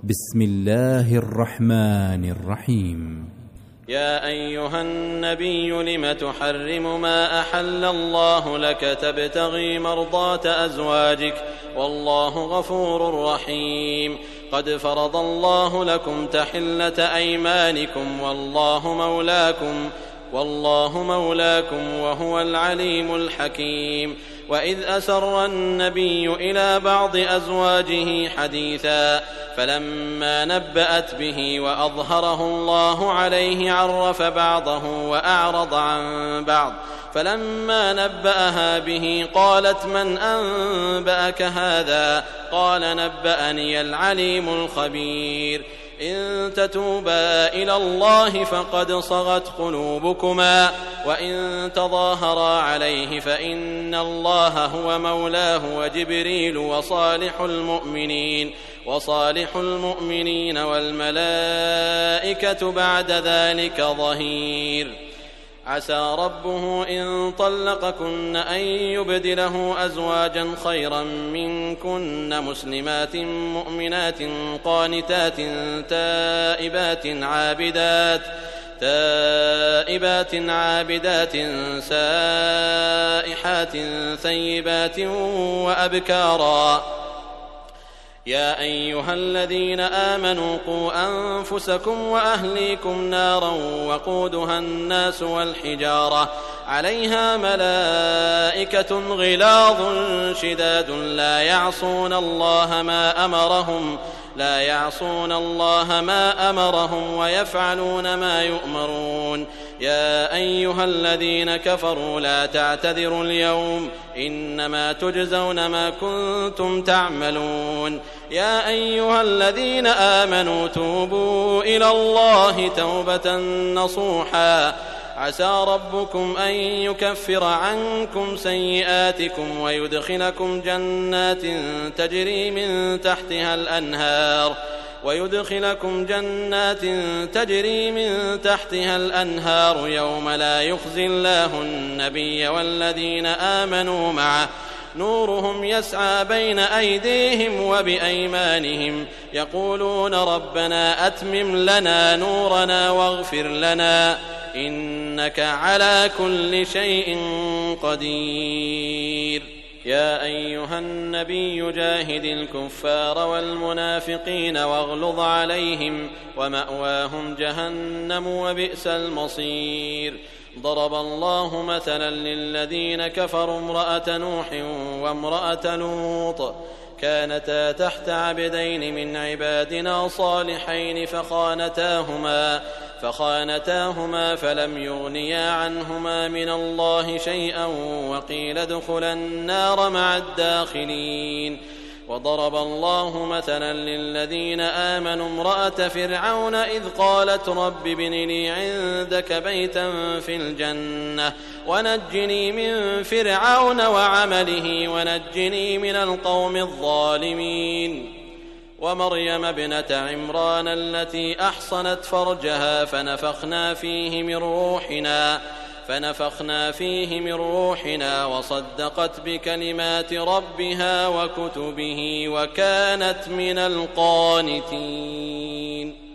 بسم الله الرحمن الرحيم. يا أيها النبي لم تحرم ما أحل الله لك تبتغي مرضات أزواجك والله غفور رحيم. قد فرض الله لكم تحلة أيمانكم والله مولاكم وهو العليم الحكيم. وإذ أسر النبي إلى بعض أزواجه حديثا فلما نبأت به وأظهره الله عليه عرف بعضه وأعرض عن بعض فلما نبأها به قالت من أنبأك هذا؟ قال نبأني العليم الخبير. إن تتوبا إلى الله فقد صغت قلوبكما وإن تظاهرا عليه فإن الله هو مولاه وجبريل وصالح المؤمنين والملائكة بعد ذلك ظهير. عسى ربه إن طلقكن أن يبدله أزواجا خيرا منكن مسلمات مؤمنات قانتات تائبات عابدات سائحات ثيبات وأبكارا. يا أيها الذين آمنوا قوا أنفسكم وأهليكم نارا وقودها الناس والحجارة عليها ملائكة غلاظ شداد لا يعصون الله ما أمرهم ويفعلون ما يؤمرون. يا أيها الذين كفروا لا تعتذروا اليوم إنما تجزون ما كنتم تعملون. يا أيها الذين آمنوا توبوا إلى الله توبة نصوحا عسى ربكم أن يكفر عنكم سيئاتكم ويدخلكم جنات تجري من تحتها الأنهار يوم لا يخزي الله النبي والذين آمنوا معه نورهم يسعى بين أيديهم وبأيمانهم يقولون ربنا أتمم لنا نورنا واغفر لنا إنك على كل شيء قدير. يا أيها النبي جاهد الكفار والمنافقين واغلظ عليهم ومأواهم جهنم وبئس المصير. ضرب الله مثلا للذين كفروا امرأة نوح وامرأة لوط كانتا تحت عبدين من عبادنا صالحين فخانتاهما فلم يغنيا عنهما من الله شيئا وقيل ادخلا النار مع الداخلين. وضرب الله مثلا للذين آمنوا امرأة فرعون إذ قالت رب ابن لي عندك بيتا في الجنة ونجني من فرعون وعمله ونجني من القوم الظالمين. ومريم ابنة عمران التي أحصنت فرجها فنفخنا فيه من روحنا وصدقت بكلمات ربها وكتبه وكانت من القانتين.